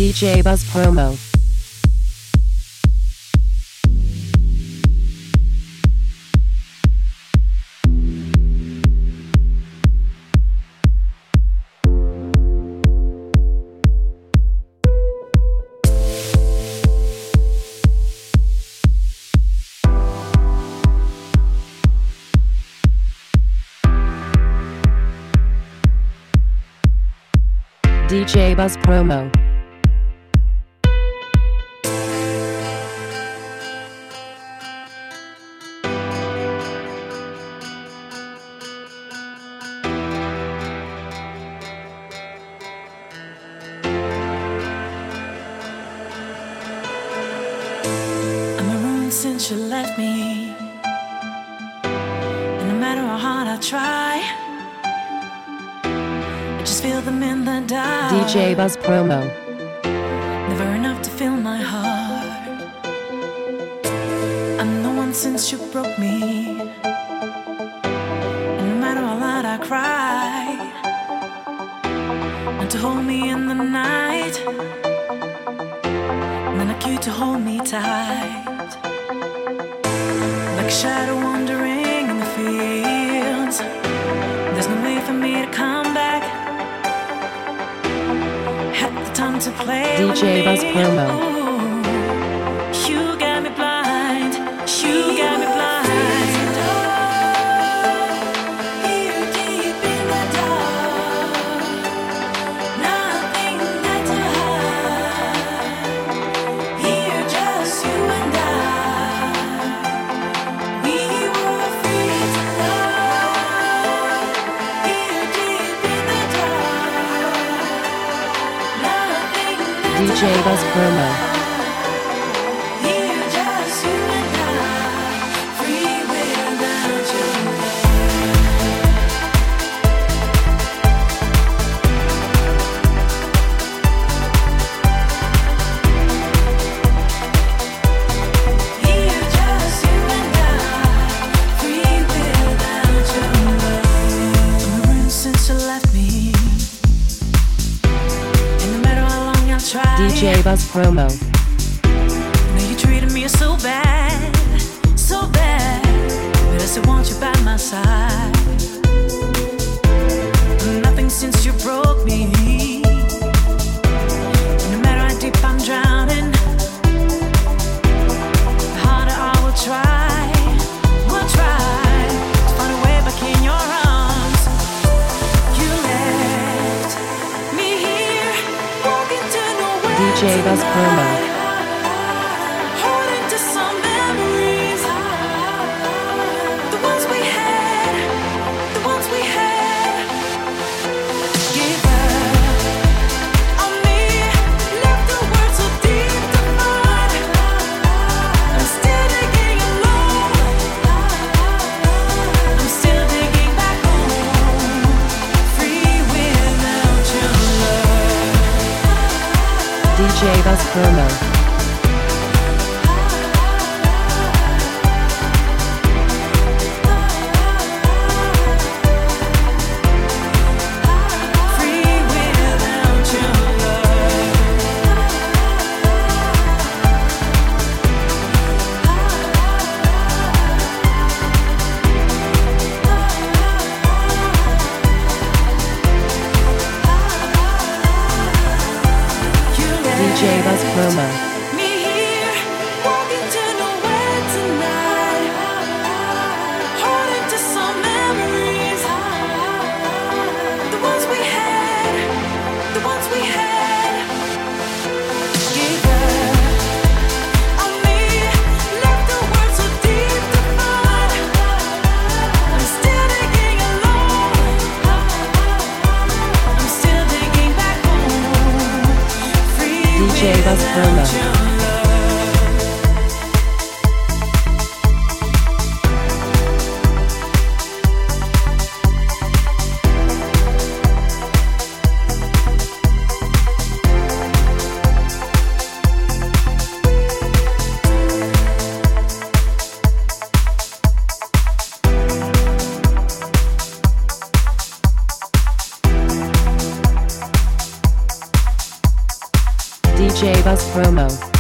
DJ Buzz Promo. DJ Buzz Promo. I'm marooned since you left me, and no matter how hard I try, I just feel them in the dark. DJ Buzz Promo. Never enough to fill my heart. I'm the one since you broke me, and no matter how loud I cry, not to hold me in the night, and then like you to hold me tight, like a shadow wandering in the fields. There's no way for me to come back. Had the time to play DJ Buzz Promo. Ooh, you got me blind. You got me blind. Here deep in the dark, nothing that to hide. Here just you and I. We were free to love. Here deep in the dark, nothing that to DJ Buzz Promo. Here just you and I, free without you. Here just you and I, free without your love. I'm marooned since you left me, and no matter how long I try, DJ Buzz Promo. know you treated me so bad, but I still want you by my side. Nothing since you broke me, no matter how deep I'm drowning, the harder I will try to find a way back in your arms. You left me here, walking to nowhere. DJ Buzz Promo. Holding to some memories, the ones we had. Give up on me, left the world so deep to find. I'm still digging alone. I'm still digging back home, free without your love. DJ Buzz Promo. Free without your love. You left DJ Buzz Promo. me here, walking to nowhere tonight, holding to some memories, the ones we had. Gave up on me, left the world so deep to find. I'm still digging alone. I'm still digging back home, free DJ Buzz without Promo. your love. DJ Buzz Promo.